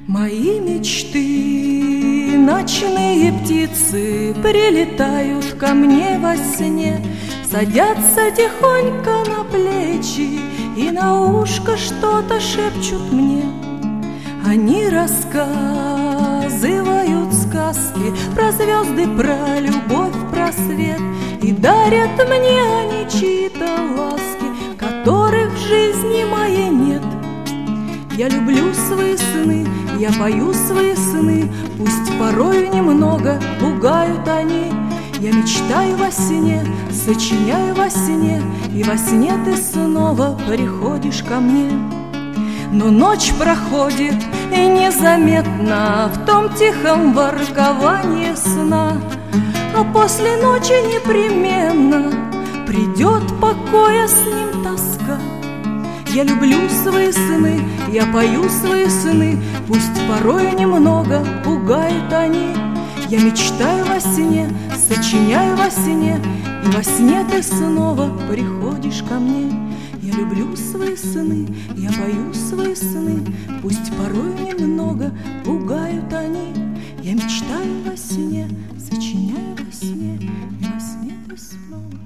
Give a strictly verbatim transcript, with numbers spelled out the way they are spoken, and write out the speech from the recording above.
Мои мечты, ночные птицы прилетают ко мне во сне, садятся тихонько на плечи и на ушко что-то шепчут мне. Они рассказывают сказки про звезды, про любовь, про свет, и дарят мне они чьи-то ласки, которых в жизни моей нет. Я люблю свои сны, я пою свои сны, пусть порою немного пугают они. Я мечтаю во сне, сочиняю во сне, и во сне ты снова приходишь ко мне. Но ночь проходит и незаметно в том тихом ворковании сна, а после ночи непременно придет покоя, с ним тоска. Я люблю свои сны, я пою свои сны, пусть порой немного пугают они. Я мечтаю во сне, сочиняю во сне, и во сне ты снова приходишь ко мне. Я люблю свои сны, я пою свои сны, пусть порой немного пугают они. Я мечтаю во сне, сочиняю во сне, и во сне ты снова